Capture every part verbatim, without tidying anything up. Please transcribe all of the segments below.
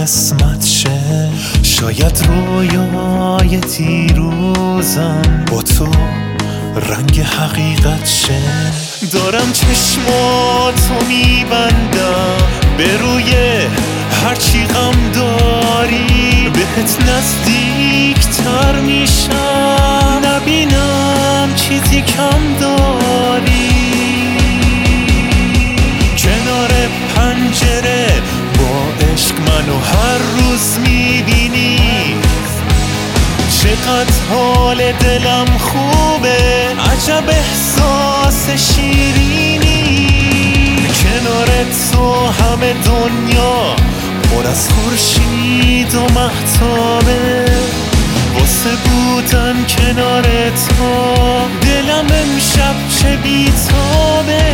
قسمت شه. شاید رویای دیروزم با تو رنگ حقیقت شه. دارم چشماتو میبندم به روی هرچی غم داری، بهت نزدیک تر میشم نبینم چیزی کم داری. کنار پنجره با عشق منو هر روز میبینی، چقدر حال دلم خوبه، عجب احساس شیرینی. کنار تو همه دنیا پر از خورشید و مهتابه، واسه بودن کنار تو دلم امشب چه بیتابه.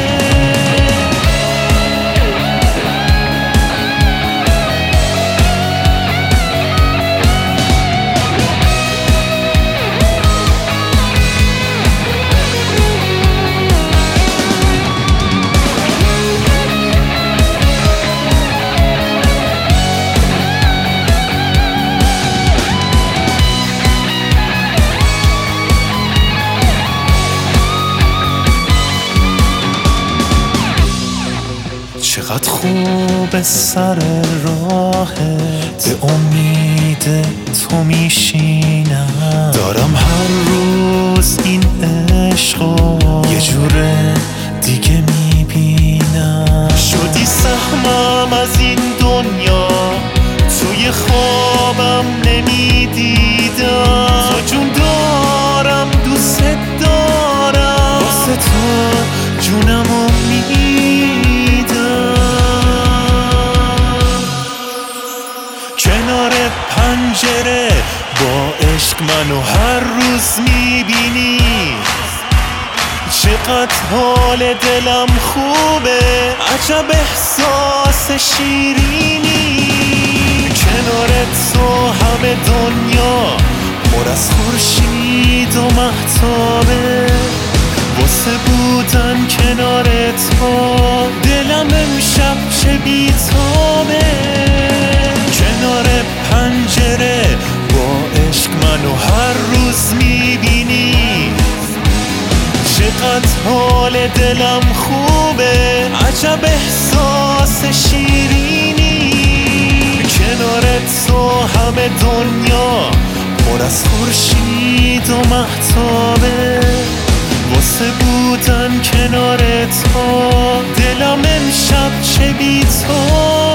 چقدر خوب سر راهت به امید تو میشینم. دارم هر روز این عشقو یه جوره دیگه میبینم. شدی سهمم از این دنیا، توی خوابم نمیدیدم. تو جون دارم دوست دارم، واسه تو جونمو میدم. کنار پنجره با عشق منو هر روز میبینی، چقدر حال دلم خوبه، عجب احساس شیرینی. کنار تو همه دنیا پر از خورشید و مهتابه، واسه بودن کنار تو دلم امشب چه بیتابه. کنار پنجره با عشق منو هر روز میبینی، چقدر حال دلم خوبه، عجب احساس شیرینی. کنار تو همه دنیا پر از خورشید و مهتابه، واسه بودن کنار تو دلم امشب چه بی‌تابه.